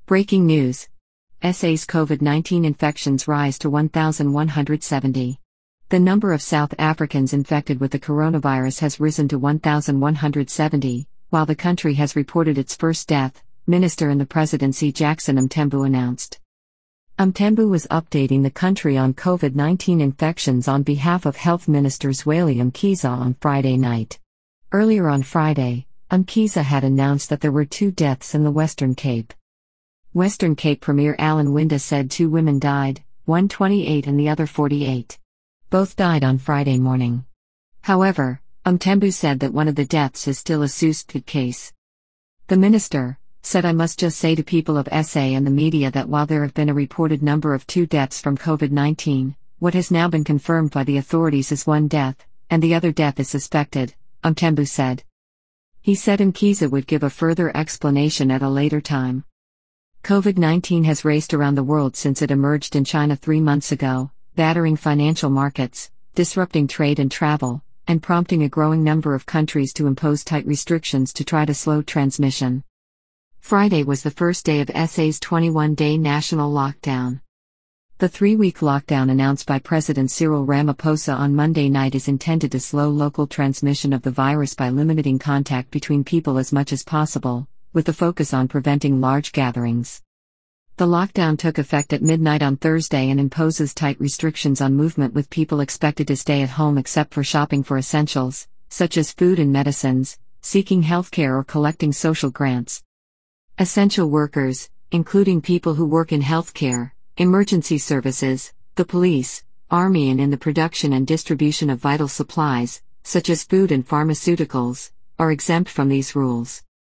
Breaking news. SA's COVID-19 infections rise to 1,170. The number of South Africans infected with the coronavirus has risen to 1,170, while the country has reported its first death, Minister in the Presidency Jackson Mthembu announced. Mthembu was updating the country on COVID-19 infections on behalf of Health Minister Zweli Mkhize on Friday night. Earlier on Friday, Mkhize had announced that there were 2 deaths in the Western Cape. Western Cape Premier Alan Winde said 2 women died, one 28 and the other 48. Both died on Friday morning. However, Mthembu said that one of the deaths is still a suspect case. The minister said, "I must just say to people of SA and the media that while there have been a reported number of 2 deaths from COVID-19, what has now been confirmed by the authorities is 1 death, and the other death is suspected," Mthembu said. He said Mkhize would give a further explanation at a later time. COVID-19 has raced around the world since it emerged in China 3 months ago, battering financial markets, disrupting trade and travel, and prompting a growing number of countries to impose tight restrictions to try to slow transmission. Friday was the first day of SA's 21-day national lockdown. The 3-week lockdown announced by President Cyril Ramaphosa on Monday night is intended to slow local transmission of the virus by limiting contact between people as much as possible, with the focus on preventing large gatherings. The lockdown took effect at midnight on Thursday and imposes tight restrictions on movement, with people expected to stay at home except for shopping for essentials, such as food and medicines, seeking healthcare or collecting social grants. Essential workers, including people who work in healthcare, emergency services, the police, army and in the production and distribution of vital supplies, such as food and pharmaceuticals, are exempt from these rules.